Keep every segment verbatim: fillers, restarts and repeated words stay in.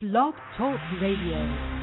Blog Talk Radio.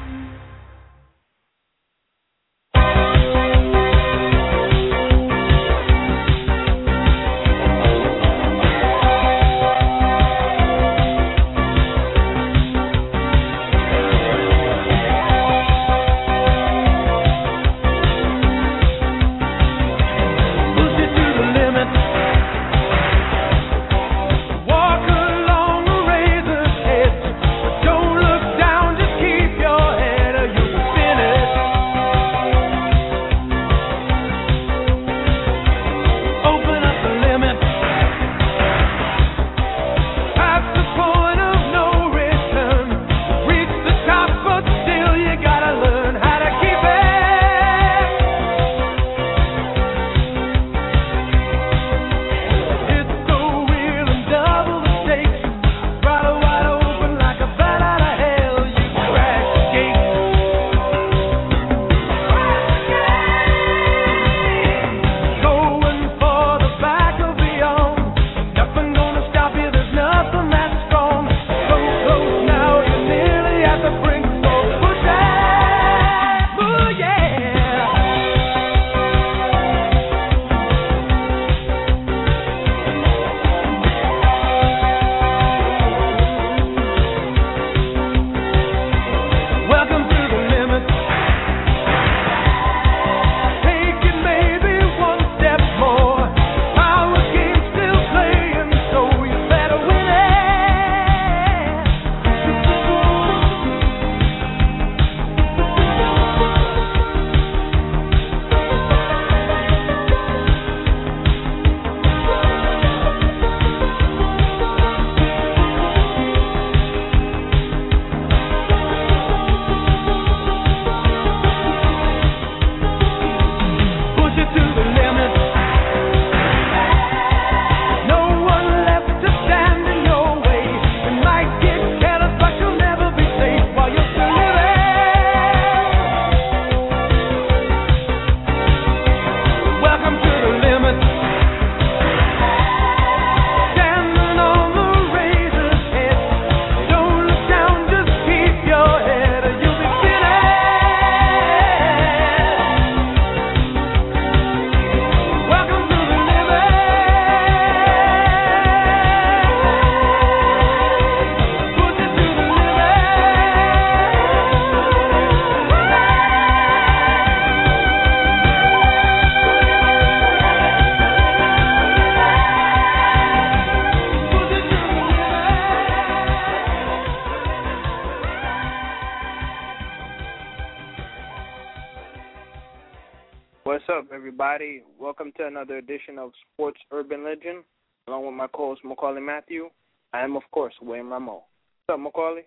Welcome to another edition of Sports Urban Legend, along with my co-host Macaulay Matthew. I am, of course, Wayne Ramo. What's up, Macaulay?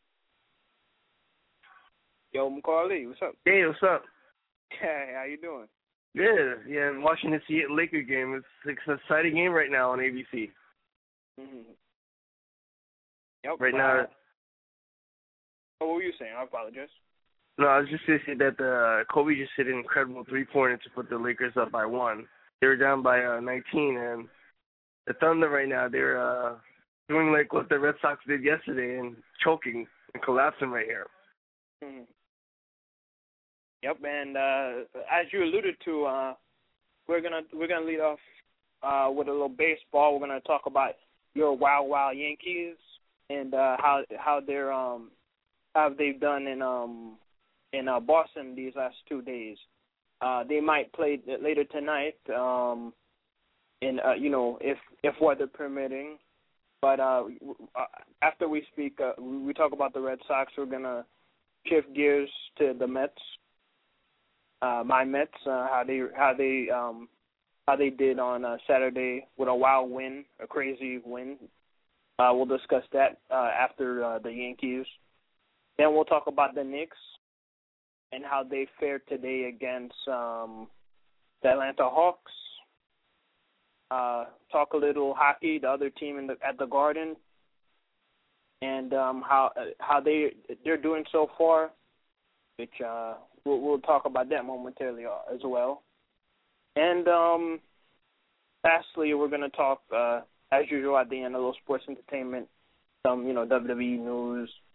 Yo, Macaulay, what's up? Hey, what's up? Hey, how you doing? Good. Yeah, I'm watching this Laker game. It's, it's an exciting game right now on A B C. Mm-hmm. Yep. Right uh, now. Oh, what were you saying? I apologize. No, I was just going to say that uh, Kobe just hit an incredible three-pointer to put the Lakers up by one. They were down by uh, nineteen, and the Thunder right now, they're uh, doing like what the Red Sox did yesterday and choking and collapsing right here. Mm-hmm. Yep, and uh, as you alluded to, uh, we're gonna we're gonna lead off uh, with a little baseball. We're gonna talk about your Wild Wild Yankees and uh, how how they're um how they've done in um. in uh, Boston these last two days. Uh, they might play later tonight, um, in uh, you know, if if weather permitting. But uh, after we speak, uh, we talk about the Red Sox. We're gonna shift gears to the Mets. Uh, my Mets, uh, how they how they um, how they did on uh, Saturday with a wild win, a crazy win. Uh, we'll discuss that uh, after uh, the Yankees. Then we'll talk about the Knicks and how they fared today against um, the Atlanta Hawks. Uh, talk a little hockey, the other team in the, at the Garden, and um, how how they they're doing so far, which uh, we'll, we'll talk about that momentarily as well. And um, lastly, we're going to talk, uh, as usual, at the end, a little sports entertainment, some you know W W E news,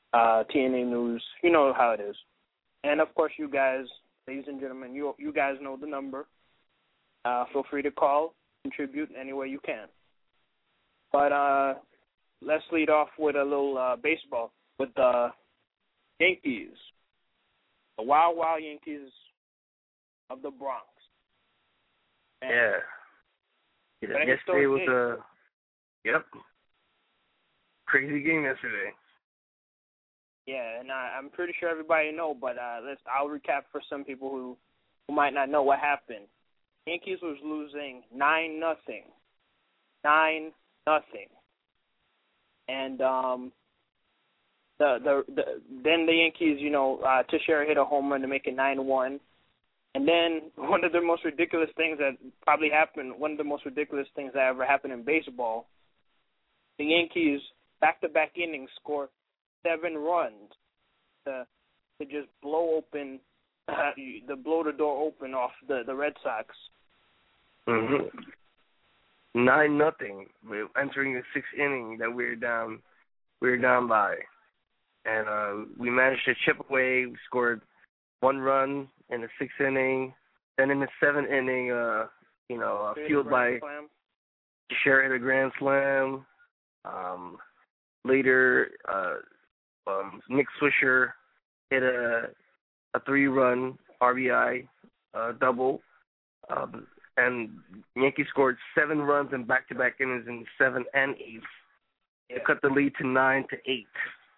uh, T N A News. You know how it is. And, of course, you guys, ladies and gentlemen, you you guys know the number. Uh, feel free to call, contribute any way you can. But uh, let's lead off with a little uh, baseball with the Yankees, the Wild Wild Yankees of the Bronx. And yeah. yeah. Yesterday was a yep crazy game yesterday. Yeah, and I, I'm pretty sure everybody know, but uh, let's I'll recap for some people who, who might not know what happened. Yankees was losing nine nothing, nine nothing, and um, the, the the then the Yankees, you know, uh, Teixeira hit a home run to make it nine one, and then one of the most ridiculous things that probably happened, one of the most ridiculous things that ever happened in baseball, the Yankees back to back innings scored seven runs to to just blow open uh, the blow the door open off the, the Red Sox. Mm-hmm. Nine nothing. We're entering the sixth inning that we're down. We're down by, and uh, we managed to chip away. We scored one run in the sixth inning. Then in the seventh inning, uh, you know, uh, fueled by Teixeira hit a grand slam. Um, later, uh, um, Nick Swisher hit a a three-run R B I uh, double. Um, And Yankees scored seven runs in back-to-back innings in seventh and eighth. Yeah. It cut the lead to nine to eight.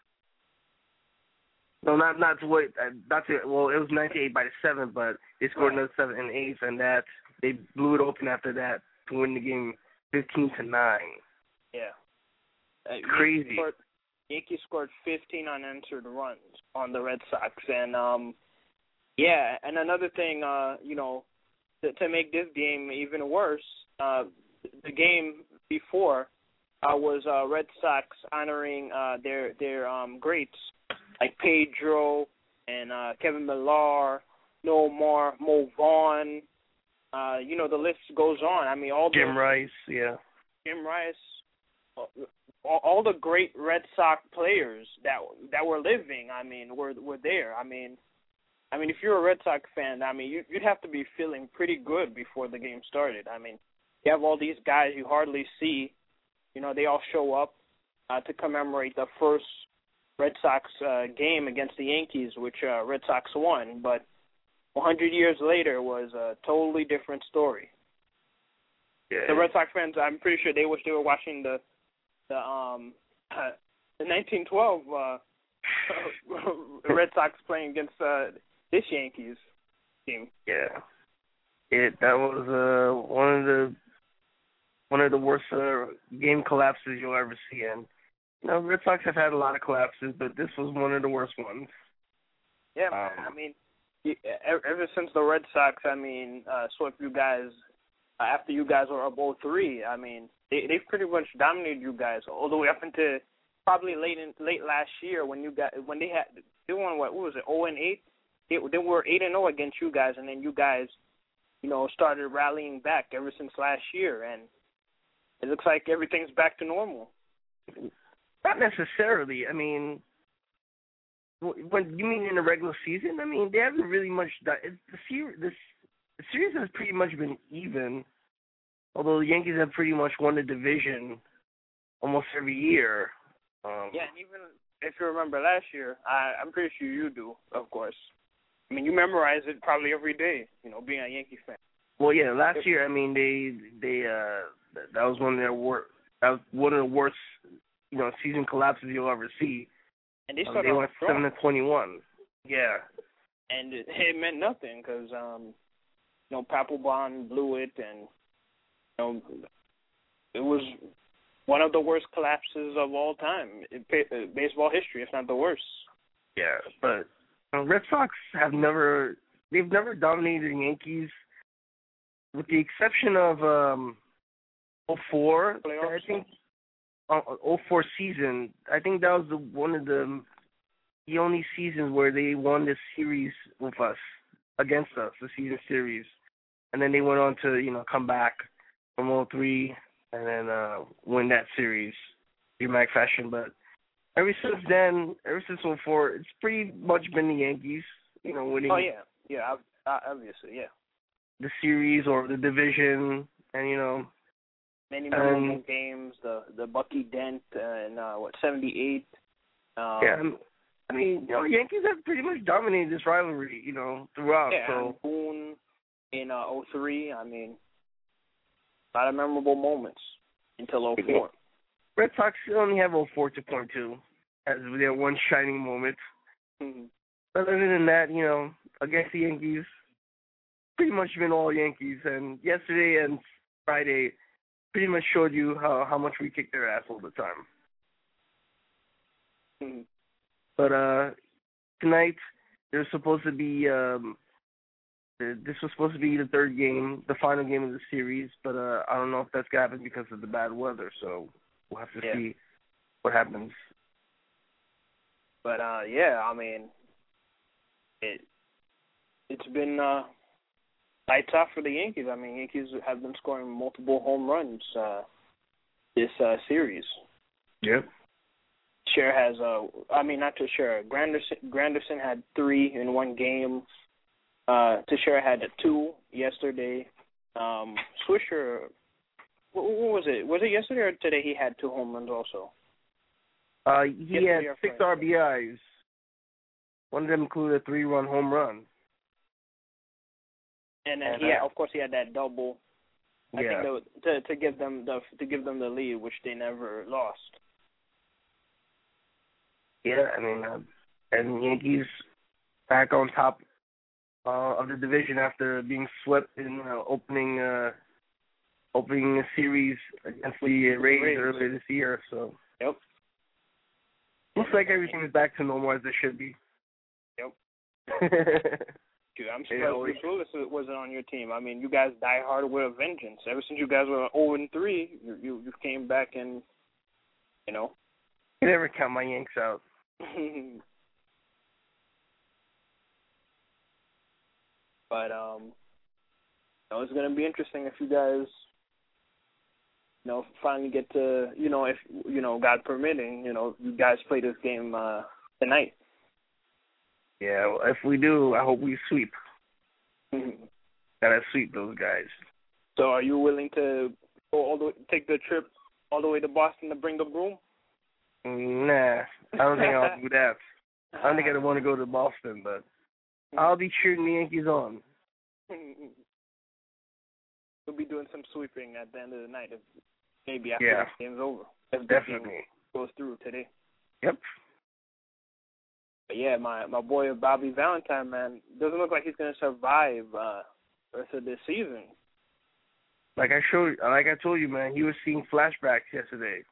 No, not not to what uh, not to well, it was nine to eight by the seventh, but they scored another seven and eighth, and that they blew it open after that to win the game fifteen to nine. Yeah, uh, crazy. Yankees scored, Yankees scored fifteen unanswered runs on the Red Sox, and um, yeah, and another thing, uh, you know. To, to make this game even worse, uh, the game before uh, was uh, Red Sox honoring uh, their their um, greats like Pedro and uh, Kevin Millar, Nomar, Mo Vaughn. Uh, you know, the list goes on. I mean, all the, Jim Rice, yeah, Jim Rice, all, all the great Red Sox players that that were living. I mean, were were there. I mean. I mean, if you're a Red Sox fan, I mean, you'd have to be feeling pretty good before the game started. I mean, you have all these guys you hardly see. You know, they all show up uh, to commemorate the first Red Sox uh, game against the Yankees, which uh, Red Sox won. But one hundred years later was a totally different story. Yeah. The Red Sox fans, I'm pretty sure they wish they were watching the the um uh, the nineteen twelve uh, Red Sox playing against uh, this Yankees team. Yeah, it that was uh, one of the one of the worst uh, game collapses you'll ever see. And you know, Red Sox have had a lot of collapses, but this was one of the worst ones. Yeah, man. Um, I mean, ever since the Red Sox, I mean, uh, swept you guys uh, after you guys were up oh three. I mean, they they've pretty much dominated you guys all the way up into probably late in late last year when you got when they had they won what what was it oh and eight. They, they were eight and zero against you guys, and then you guys, you know, started rallying back ever since last year, and it looks like everything's back to normal. Not necessarily. I mean, when you mean in the regular season, I mean they haven't really much. Done. It's the series, this the series has pretty much been even. Although the Yankees have pretty much won the division almost every year. Um, yeah, and even if you remember last year, I, I'm pretty sure you do, of course. I mean, you memorize it probably every day, you know, being a Yankee fan. Well, yeah, last year, I mean, they they uh that was one of their wor- that was one of the worst, you know, season collapses you'll ever see. And they um, started they went seven to twenty-one. Yeah. And it, it meant nothing because um, you know, Papelbon blew it, and you know, it was one of the worst collapses of all time in baseball history, if not the worst. Yeah, but. Uh, Red Sox have never, they've never dominated the Yankees, with the exception of um, oh four, I think, uh, oh four season. I think that was the one of the, the only seasons where they won this series with us, against us, the season series. And then they went on to, you know, come back from oh three and then uh, win that series, dramatic fashion. But ever since then, ever since oh four, it's pretty much been the Yankees, you know, winning Oh yeah, yeah, obviously, yeah. the series or the division, and you know, many memorable um, games. The the Bucky Dent uh, in uh, what seventy-eight. Um, yeah, I mean, you know, Yankees have pretty much dominated this rivalry, you know, throughout. Yeah, so and Boone in uh, oh three. I mean, a lot of memorable moments until oh four. Red Sox only have oh four to point to as their one shining moment. Mm-hmm. But other than that, you know, against the Yankees, pretty much been all Yankees. And yesterday and Friday pretty much showed you how, how much we kick their ass all the time. Mm-hmm. But uh, tonight, there's supposed to be, um, this was supposed to be the third game, the final game of the series. But uh, I don't know if that's going to happen because of the bad weather. So we'll have to yeah. see what happens. But, uh, yeah, I mean, it, it's been uh, lights out for the Yankees. I mean, Yankees have been scoring multiple home runs uh, this uh, series. Yep. Cher has, uh, I mean, not to Cher. Granderson, Granderson had three in one game. Uh, Teixeira had two yesterday. Um, Swisher, what, what was it? Was it yesterday or today he had two home runs also? Uh, he yesterday had six R B Is. One of them included a three-run home run. And then and, he, had, uh, of course, he had that double. I yeah. think that was, to to give them the to give them the lead, which they never lost. Yeah, I mean, uh, and Yankees back on top uh, of the division after being swept in uh, opening uh, opening series against the Rays, Rays earlier this year. So yep, looks like everything is back to normal as it should be. Yep. Dude, I'm surprised Bruce Willis wasn't on your team. I mean, you guys die hard with a vengeance. Ever since you guys were oh and three, you you, you came back and you know. You never count my Yanks out. But um, you know, it's gonna be interesting if you guys, you know, finally get to, you know, if you know, God permitting, you know, you guys play this game uh, tonight. Yeah, well, if we do, I hope we sweep. Gotta sweep those guys. So, are you willing to go all the way, take the trip all the way to Boston to bring the broom? Nah, I don't think I'll do that. I don't think I'd want to go to Boston, but I'll be cheering the Yankees on. We'll be doing some sweeping at the end of the night, if maybe after yeah. the game's over. If definitely. The game goes through today. Yep. But yeah, my, my boy Bobby Valentine, man, doesn't look like he's going to survive uh, the rest of this season. Like I showed, like I told you, man, he was seeing flashbacks yesterday.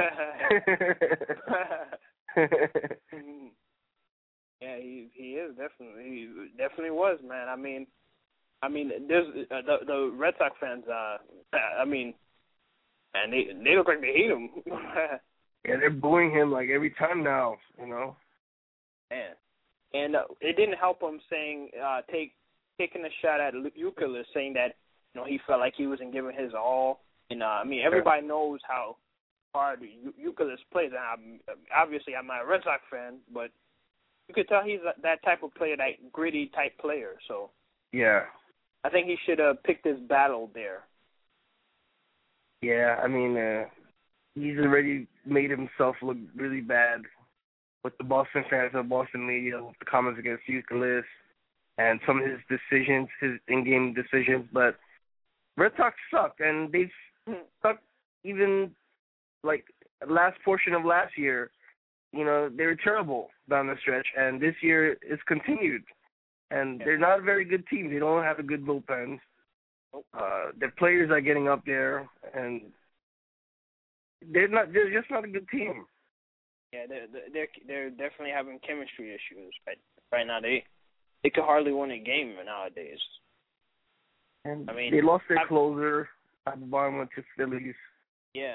Yeah, he he is definitely he definitely was, man. I mean, I mean, there's uh, the the Red Sox fans. Uh, I mean, and they they look like they hate him. Yeah, they're booing him like every time now, you know. Man, and uh, it didn't help him saying uh, take taking a shot at Youkilis, saying that you know he felt like he wasn't giving his all. And uh, I mean, everybody knows how hard Youkilis plays, and I'm, obviously I'm not a Red Sox fan, but you could tell he's that type of player, that gritty type player. So yeah, I think he should have picked his battle there. Yeah, I mean, uh, he's already made himself look really bad with the Boston fans and Boston media, with the comments against Youkilis and some of his decisions, his in-game decisions. But Red Sox suck, and they've sucked even like last portion of last year. You know, they were terrible down the stretch, and this year it's continued. And they're not a very good team. They don't have a good bullpen. Uh, their players are getting up there, and they're not. They're just not a good team. Yeah, they're they're they're definitely having chemistry issues right right now. They they could hardly win a game nowadays. And I mean, they lost their I, closer. Papelbon went to Phillies. Yeah.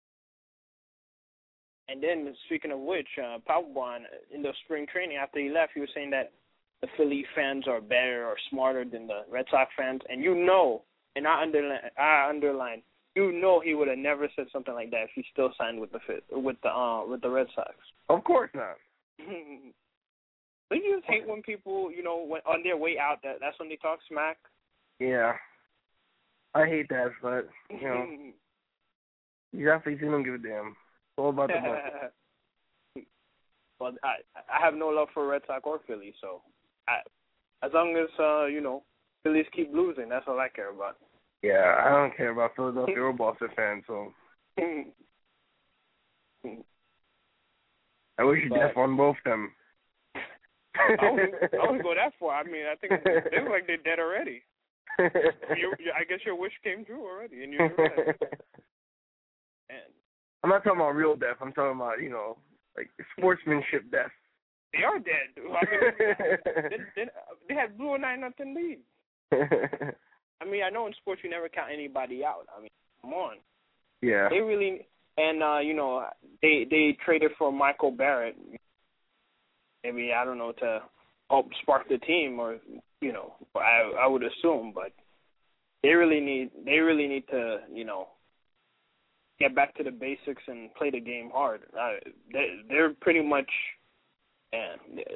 And then, speaking of which, uh, Papelbon, in the spring training, after he left, he was saying that the Philly fans are better or smarter than the Red Sox fans. And you know, and I underline, I underline, you know he would have never said something like that if he still signed with the with the uh, with the Red Sox. Of course not. Don't you just hate when people, you know, when on their way out, that that's when they talk smack? Yeah. I hate that, but, you know, these athletes, they don't give a damn. It's all about the money. Well, I I have no love for Red Sox or Phillies, so I, as long as, uh, you know, Phillies keep losing, that's all I care about. Yeah, I don't care about Philadelphia or Boston fans, so. I wish you death on both of them. I wouldn't, I wouldn't go that far. I mean, I think they look like they're dead already. you, I guess your wish came true already, and you're dead. And I'm not talking about real death. I'm talking about, you know, like sportsmanship death. They are dead. I mean, they, they, they had blew a nine nothing lead. I mean, I know in sports you never count anybody out. I mean, come on. Yeah. They really, and uh, you know, they they traded for Michael Barrett. Maybe, I don't know, to help spark the team, or you know, I I would assume, but they really need they really need to, you know, get back to the basics and play the game hard. Uh, they they're pretty much, yeah,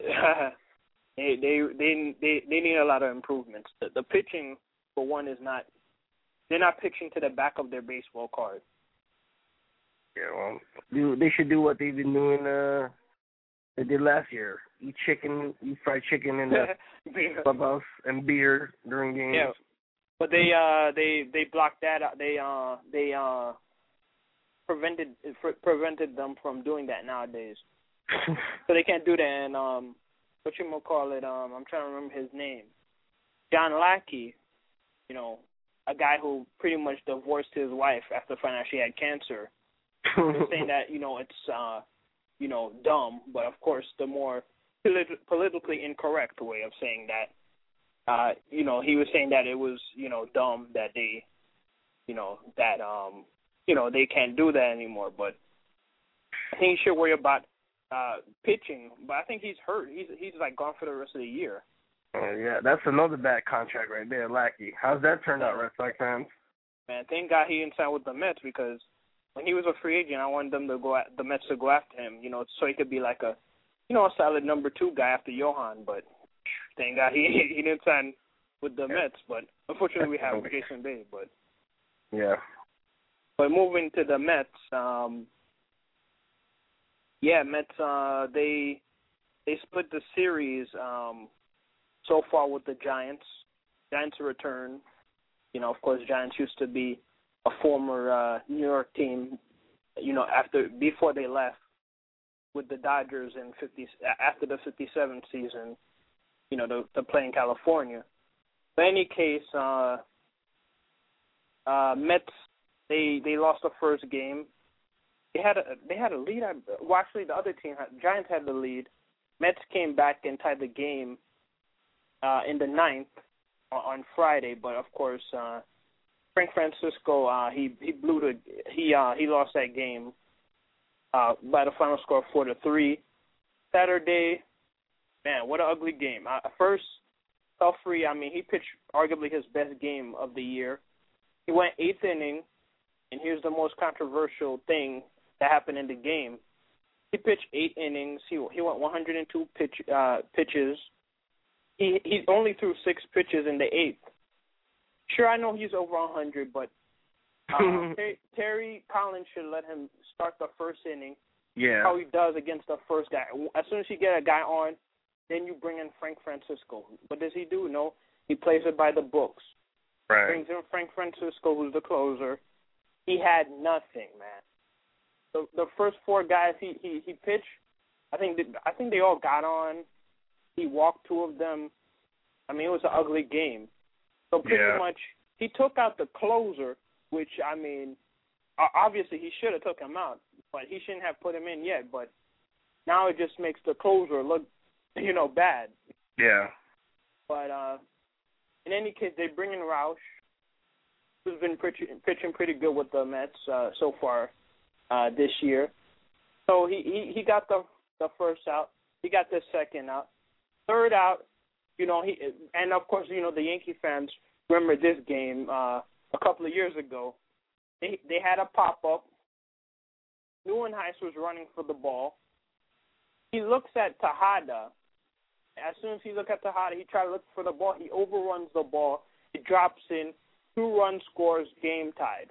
they they they they they need a lot of improvements. The, the pitching, for one, is not they're not pitching to the back of their baseball card. Yeah, well, do they should do what they've been doing. Uh, they did last year: eat chicken, eat fried chicken in the clubhouse, and beer during games. Yeah, but they uh they they blocked that out. They uh they uh prevented prevented them from doing that nowadays. So they can't do that. And um, what you gonna call it? Um, I'm trying to remember his name. John Lackey, you know, a guy who pretty much divorced his wife after finding out she had cancer. They're saying that, you know, it's, uh, you know, dumb, but of course the more polit- politically incorrect way of saying that, uh, you know, he was saying that it was, you know, dumb that they, you know, that, um, you know, they can't do that anymore. But I think he should worry about uh, pitching, but I think he's hurt. He's, he's like, gone for the rest of the year. Oh, yeah, that's another bad contract right there, Lackey. How's that turned out, Red Sox fans? Man, thank God he didn't sign with the Mets, because when he was a free agent, I wanted them to go at, the Mets to go after him, you know, so he could be like a, you know, a solid number two guy after Johan. But thank God he he didn't sign with the Mets. But unfortunately, we have Jason Bay. But yeah. But moving to the Mets, um, yeah, Mets. Uh, they they split the series um, so far with the Giants. Giants return. You know, of course, Giants used to be a former uh, New York team, you know, after before they left with the Dodgers in fifty after the fifty-seven season, you know, to, to play in California. But in any case, uh, uh, Mets they they lost the first game. They had a they had a lead. Well, actually, the other team, had, Giants, had the lead. Mets came back and tied the game uh, in the ninth on, on Friday, but of course. Uh, Frank Francisco, uh, he he blew the he uh, he lost that game uh, by the final score of four to three. Saturday, man, what an ugly game. Uh, first, Pelfrey, I mean, he pitched arguably his best game of the year. He went eighth inning, and here's the most controversial thing that happened in the game. He pitched eight innings. He he went one hundred two pitch uh, pitches. He he only threw six pitches in the eighth. Sure, I know he's over one hundred, but uh, Terry, Terry Collins should let him start the first inning. Yeah. How he does against the first guy. As soon as you get a guy on, then you bring in Frank Francisco. What does he do? No, he plays it by the books. Right. Brings in Frank Francisco, who's the closer. He had nothing, man. The the first four guys he, he, he pitched, I think they, I think they all got on. He walked two of them. I mean, it was an ugly game. So pretty yeah. much, he took out the closer, which, I mean, obviously he should have took him out, but he shouldn't have put him in yet. But now it just makes the closer look, you know, bad. Yeah. But uh, in any case, they bring in Roush, who's been pitching, pitching pretty good with the Mets uh, so far uh, this year. So he, he, he got the the first out. He got the second out. Third out. You know, he and of course, you know, the Yankee fans remember this game uh, a couple of years ago. They they had a pop up. Neuenhuis was running for the ball. he looks at Tejada. As soon as he looks at Tejada, he tries to look for the ball. He overruns the ball. It drops in. Two run scores, game tied.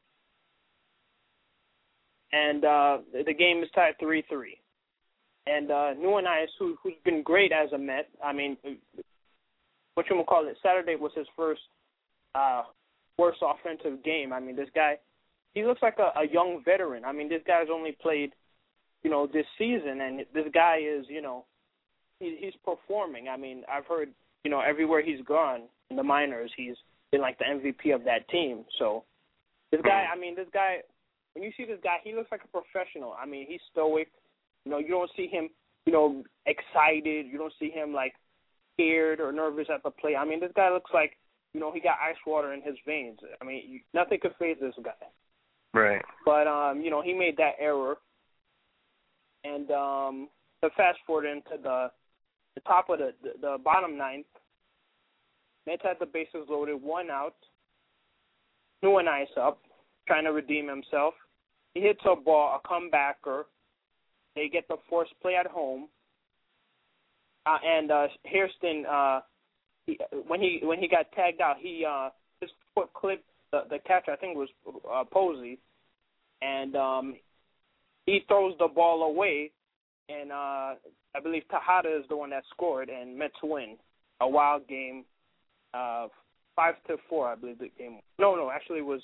And uh, the game is tied three three. And uh, Nuanez, who, who's been great as a Met, I mean, what you want to call it, Saturday was his first uh, worst offensive game. I mean, this guy, he looks like a, a young veteran. I mean, this guy's only played, you know, this season, and this guy is, you know, he, he's performing. I mean, I've heard, you know, everywhere he's gone in the minors, he's been like the M V P of that team. So this guy, I mean, this guy, when you see this guy, he looks like a professional. I mean, he's stoic. You know, you don't see him, you know, excited. You don't see him, like, scared or nervous at the plate. I mean, this guy looks like, you know, he got ice water in his veins. I mean, you, nothing could phase this guy. Right. But, um, you know, he made that error. And um, to fast forward into the, the top of the, the, the bottom ninth, Mets had the bases loaded, one out, Nuanez up, trying to redeem himself. He hits a ball, a comebacker. They get the forced play at home. Uh, and uh, Hairston, uh, he, when he when he got tagged out, he uh, his foot clipped the, the catcher. I think it was uh, Posey, and um, he throws the ball away. And uh, I believe Tejada is the one that scored, and Mets win a wild game, uh, five to four. I believe the game. No, no, actually it was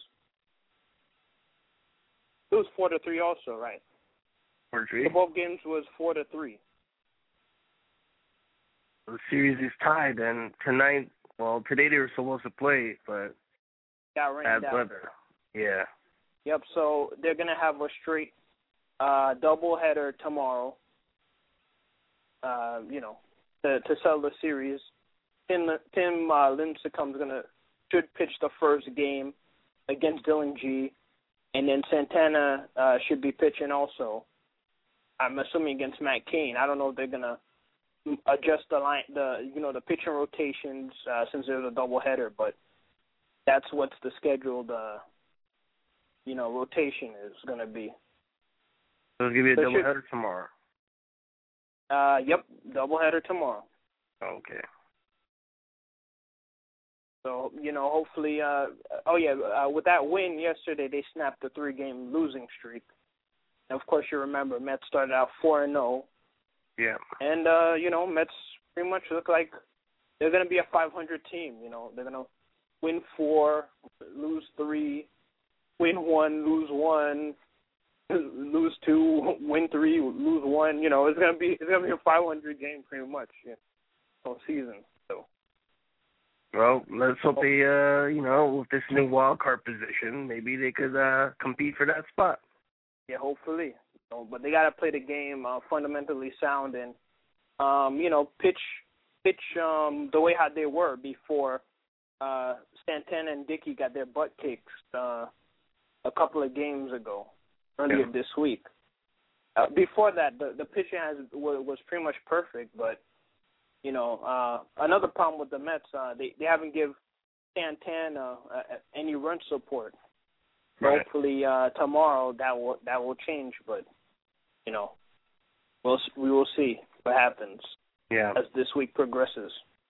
it was four to three also, right? Four to three. The both games was four to three. The series is tied, and tonight, well, today they were supposed to play, but got rained bad out. weather. Yeah. Yep. So they're gonna have a straight uh, doubleheader tomorrow. Uh, you know, to, to sell the series. Tim Tim uh, Lincecum's gonna should pitch the first game against Dylan G, and then Santana uh, should be pitching also. I'm assuming against Matt Cain. I don't know if they're gonna adjust the line, the you know the pitching rotations uh, since there's a doubleheader, but that's what's the scheduled uh, you know rotation is gonna be. So it's gonna be a So doubleheader should, tomorrow. Uh, yep, doubleheader tomorrow. Okay. So, you know, hopefully, uh, oh yeah, uh, with that win yesterday, they snapped a three-game losing streak. And of course, you remember, Mets started out four and oh. Yeah. And, uh, you know, Mets pretty much look like they're going to be a five hundred team. You know, they're going to win four, lose three, win one, lose one, lose two, win three, lose one. You know, it's going to be it's going to be a five hundred game pretty much, you know, whole season. So. Well, let's hope they, uh, you know, with this new wild card position, maybe they could uh, compete for that spot. Yeah, hopefully. So, but they got to play the game uh, fundamentally sound and, um, you know, pitch pitch um, the way how they were before uh, Santana and Dickey got their butt kicked uh, a couple of games ago, earlier yeah. this week. Uh, before that, the, the pitching has, was, was pretty much perfect, but, you know, uh, another problem with the Mets, uh, they, they haven't give Santana uh, any run support. Right. Hopefully uh, tomorrow that will that will change, but you know, we'll we will see what happens yeah. as this week progresses.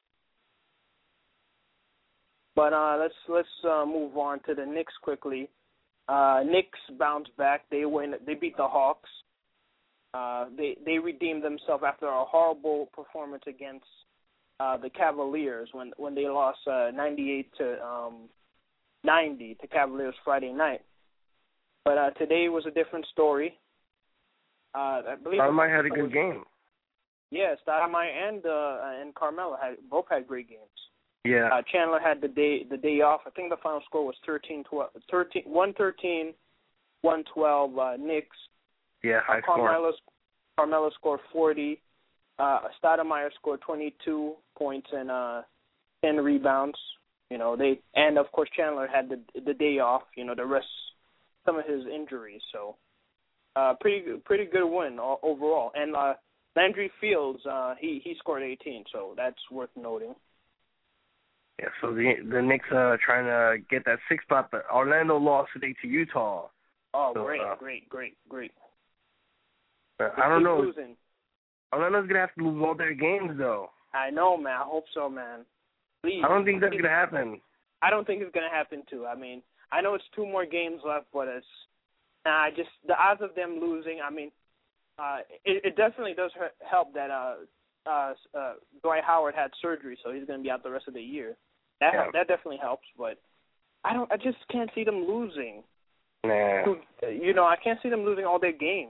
But uh, let's let's uh, move on to the Knicks quickly. Uh, Knicks bounced back. They win. They beat the Hawks. Uh, they they redeemed themselves after a horrible performance against uh, the Cavaliers when when they lost uh, ninety-eight to um, ninety to Cavaliers Friday night. But uh, today was a different story. Uh, I believe Stoudemire had a good was, game. Yeah, Stoudemire and uh, and Carmelo had both had great games. Yeah. Uh, Chandler had the day the day off. I think the final score was thirteen twelve, thirteen, one thirteen, one twelve uh, Knicks. Yeah, high uh, Carmelo, Carmelo scored forty. Uh, Stoudemire scored twenty-two points and uh, ten rebounds. You know, they and of course Chandler had the the day off. You know, the rest some of his injuries. So, uh, pretty pretty good win overall. And uh, Landry Fields, uh, he he scored eighteen. So that's worth noting. Yeah. So the the Knicks uh trying to get that sixth spot, but Orlando lost today to Utah. Oh, so, great, uh, great, great, great. I don't know. Losing. Orlando's gonna have to lose all their games though. I know, man. I hope so, man. Please. I don't think that's gonna happen. I don't think it's gonna happen too. I mean, I know it's two more games left, but it's I uh, just the odds of them losing. I mean, uh, it, it definitely does help that uh, uh, uh, Dwight Howard had surgery, so he's gonna be out the rest of the year. That Yeah. that definitely helps, but I don't. I just can't see them losing. Nah. You know, I can't see them losing all their games.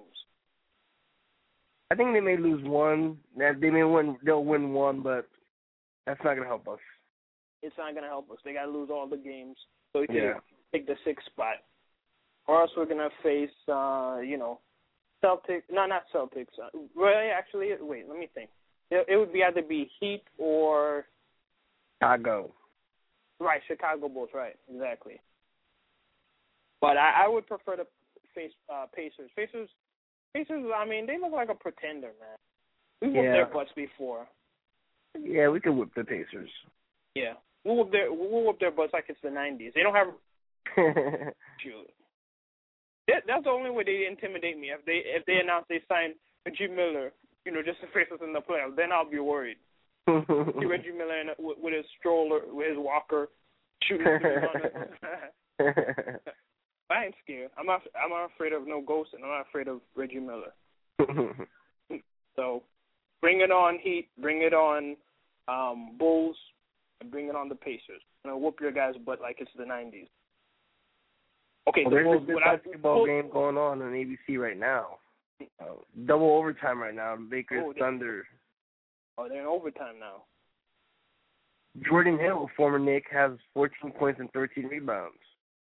I think they may lose one. They may win. They'll win one, but that's not gonna help us. It's not gonna help us. They gotta lose all the games so we can Yeah. take the sixth spot, or else we're gonna face, uh, you know, Celtics. No, not Celtics. Uh, well, actually, wait. Let me think. It, it would be either be Heat or Chicago. Right, Chicago Bulls. Right, exactly. But I, I would prefer to face uh, Pacers. Pacers. Pacers, I mean, they look like a pretender, man. We whooped Yeah. their butts before. Yeah, we could whip the Pacers. Yeah. We'll whoop their, we'll whoop their butts like it's the nineties. They don't have shoot. That, that's the only way they intimidate me. If they if they announce they signed Reggie Miller, you know, just to face us in the playoffs, then I'll be worried. See Reggie Miller in a, with, with his stroller, with his walker, shooting threes on us. I ain't scared. I'm not. I'm not afraid of no ghost, and I'm not afraid of Reggie Miller. So, bring it on, Heat. Bring it on, um, Bulls, and bring it on the Pacers. I'm gonna whoop your guys' butt like it's the nineties. Okay, well, the there's Bulls, a good without, basketball Bulls, game going on on A B C right now. Uh, double overtime right now. Lakers Oh, they- Thunder. Oh, they're in overtime now. Jordan Hill, former Knick, has fourteen points and thirteen rebounds.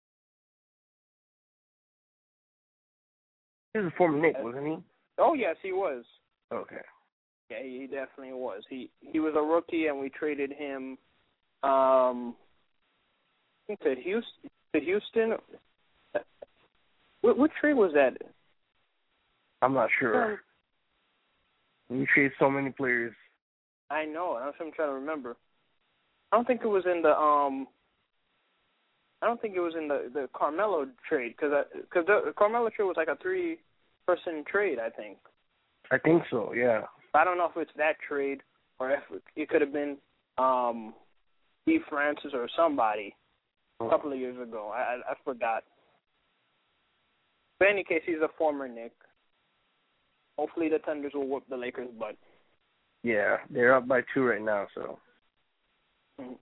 He was a former Knick, wasn't he? Oh yes, he was. Okay. Yeah, he definitely was. He he was a rookie, and we traded him. Um, I think to Houston. To Houston. What, what trade was that? I'm not sure. Um, We trade so many players. I know. That's what I'm trying to remember. I don't think it was in the um. I don't think it was in the, the Carmelo trade because because the Carmelo trade was like a three person trade. I think. I think so. Yeah. I don't know if it's that trade or if it could have been um, Steve Francis or somebody a couple of years ago. I, I I forgot. But in any case, he's a former Knick. Hopefully the Thunders will whoop the Lakers' butt. Yeah, they're up by two right now. So. Mm-hmm.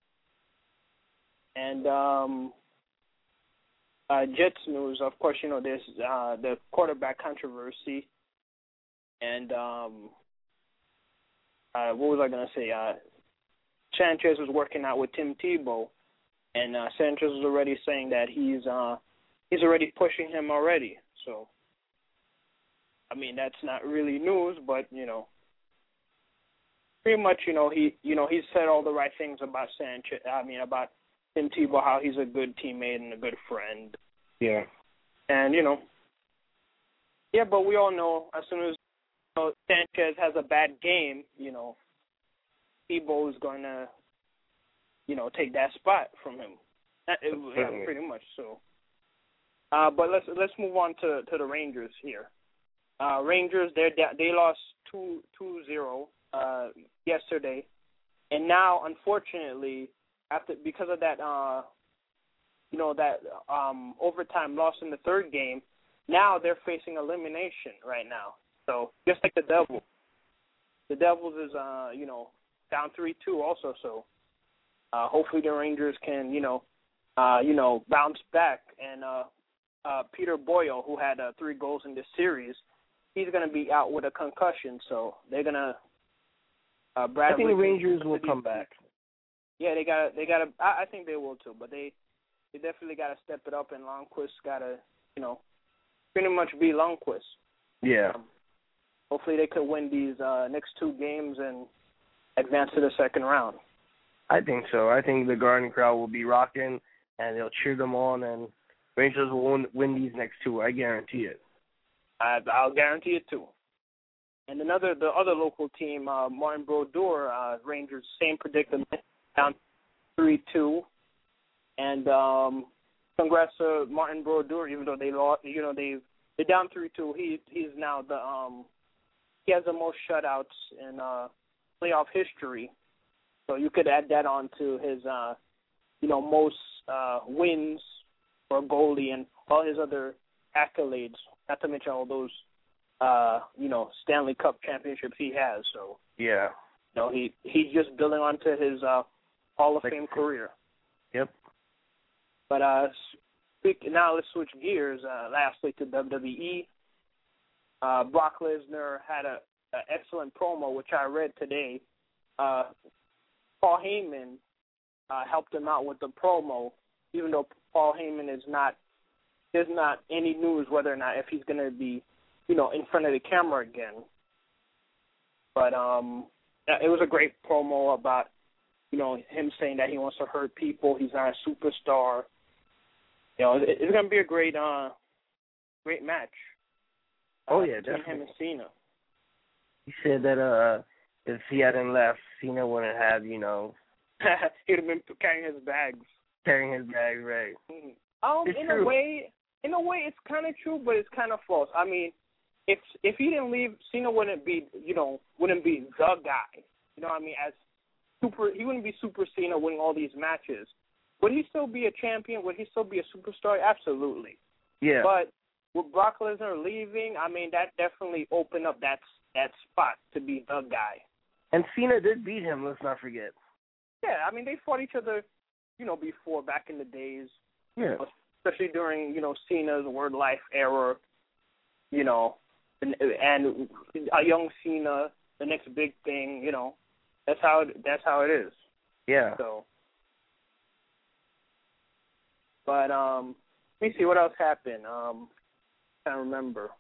And um, uh, Jets news, of course, you know, there's uh, the quarterback controversy. And um, uh, what was I going to say? Uh, Sanchez was working out with Tim Tebow, and uh, Sanchez was already saying that he's uh, he's already pushing him already. So, I mean, that's not really news, but you know, pretty much, you know, he you know he said all the right things about Sanchez. I mean, about Tim Tebow, how he's a good teammate and a good friend. Yeah. And you know, yeah, but we all know as soon as you know, Sanchez has a bad game, you know, Tebow is going to, you know, take that spot from him. That, it, yeah, pretty much so. Uh, but let's let's move on to, to the Rangers here. Uh, Rangers, they they lost two two zero uh, yesterday, and now unfortunately, after because of that, uh, you know, that um, overtime loss in the third game, now they're facing elimination right now. So just like the Devils, the Devils is uh, you know, down three two also. So uh, hopefully the Rangers can you know, uh, you know, bounce back. And uh, uh, Peter Boyle, who had uh, three goals in this series, he's going to be out with a concussion. So they're gonna. Uh, Brad I think the Richards, Rangers will come back. Yeah, they got. They got to. I, I think they will too. But they, they definitely got to step it up, and Lundqvist got to, you know, pretty much be Lundqvist. Yeah. Um, hopefully they could win these uh, next two games and advance to the second round. I think so. I think the Garden crowd will be rocking, and they'll cheer them on, and Rangers will win, win these next two. I guarantee it. I, I'll guarantee it too. And another, the other local team, uh, Martin Brodeur, uh, Rangers, same predicament, down three two. And um, congrats to Martin Brodeur, even though they lost, you know, they they're down three two. He he's now the um he has the most shutouts in uh, playoff history. So you could add that on to his, uh, you know, most uh, wins for a goalie and all his other accolades, not to mention all those, uh, you know, Stanley Cup championships he has. So, yeah. you know, he, he's just building onto his uh, Hall of like, Fame career. Yep. But uh, speak, now let's switch gears, uh, lastly, to W W E. Uh, Brock Lesnar had a, a excellent promo, which I read today. Uh, Paul Heyman uh, helped him out with the promo, even though Paul Heyman is not, there's not any news whether or not if he's going to be, you know, in front of the camera again. But um, it was a great promo about, you know, him saying that he wants to hurt people. He's not a superstar. You know, it, it's going to be a great, uh, great match. Oh uh, yeah, between definitely. him and Cena. He said that uh, if he hadn't left, Cena wouldn't have, you know, he'd have been carrying his bags. Carrying his bags, right? Mm-hmm. Um, it's in true. a way, in a way, it's kind of true, but it's kind of false. I mean, if if he didn't leave, Cena wouldn't be, you know, wouldn't be the guy. You know what I mean? As super, he wouldn't be Super Cena winning all these matches. Would he still be a champion? Would he still be a superstar? Absolutely. Yeah. But with Brock Lesnar leaving, I mean, that definitely opened up that that spot to be the guy. And Cena did beat him, let's not forget. Yeah, I mean, they fought each other, you know, before, back in the days. Yeah. Especially during, you know, Cena's Word Life era, you know, and, and a young Cena, the next big thing, you know. That's how it, that's how it is. Yeah. So, but um, let me see what else happened. Um, I can't remember.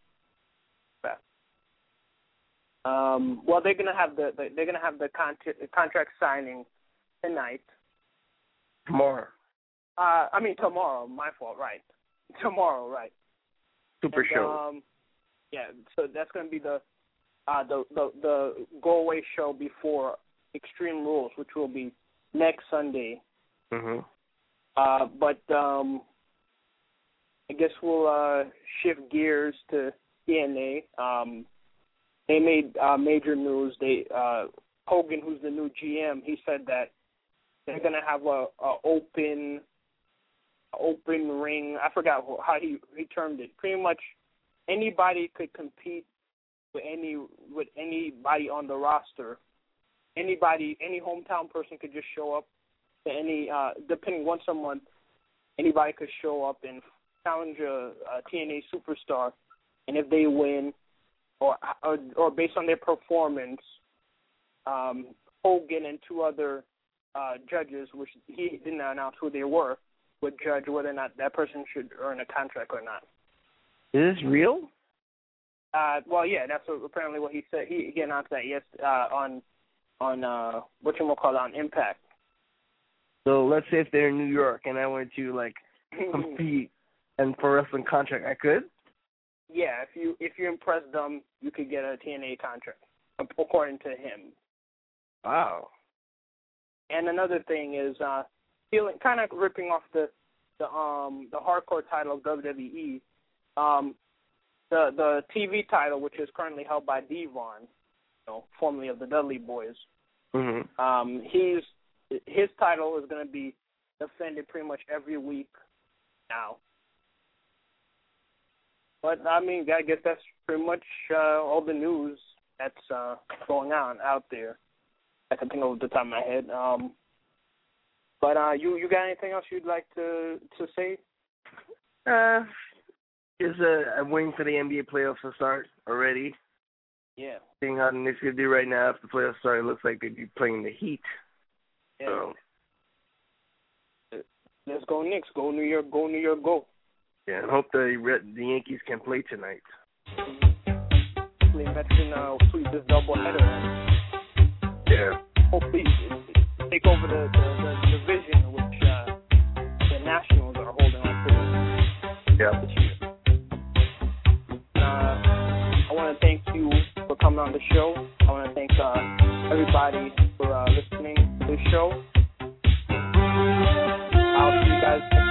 Um, well, they're gonna have the, the they're gonna have the contract contract signing tonight. Tomorrow. Uh, I mean tomorrow. My fault. Right. Tomorrow. Right. Super and, show. Um, yeah. So that's gonna be the uh, the the the go away show before Extreme Rules, which will be next Sunday. Mhm. Uh, but um, I guess we'll uh, shift gears to T N A. Um, they made uh, major news. They uh, Hogan, who's the new G M, he said that they're gonna have a, a open, open ring. I forgot how he, he termed it. Pretty much anybody could compete with any with anybody on the roster. Anybody, any hometown person could just show up to any, uh, depending once a month, anybody could show up and challenge a, a T N A superstar, and if they win, or or, or based on their performance, um, Hogan and two other uh, judges, which he didn't announce who they were, would judge whether or not that person should earn a contract or not. Is this real? Uh, well, yeah, that's what, apparently what he said. He, he announced that yes uh, on on uh, what you call it, on Impact. So let's say if they're in New York and I wanted to like compete and for wrestling contract, I could. Yeah, if you if you impress them, you could get a T N A contract, according to him. Wow. And another thing is, uh, feeling kind of ripping off the the um the hardcore title of W W E, um, the the T V title, which is currently held by Devon, you know, formerly of the Dudley Boys. Mm-hmm. Um, he's his title is going to be defended pretty much every week now. But, I mean, I guess that's pretty much uh, all the news that's uh, going on out there. I can think off the top of my head. Um, but uh, you you got anything else you'd like to, to say? Uh, just uh, I'm waiting for the N B A playoffs to start already. Yeah. Seeing how the Knicks could do right now, if the playoffs start, it looks like they'd be playing the Heat. Yeah. So. Let's go Knicks. Go New York. Go New York. Go. Yeah, and hope the the Yankees can play tonight. Hopefully, Mets can uh, sweep this doubleheader. Yeah. Hopefully, take over the, the, the division which uh, the Nationals are holding on to. Yeah. This year. Uh, I want to thank you for coming on the show. I want to thank uh, everybody for uh, listening to the show. I'll see you guys next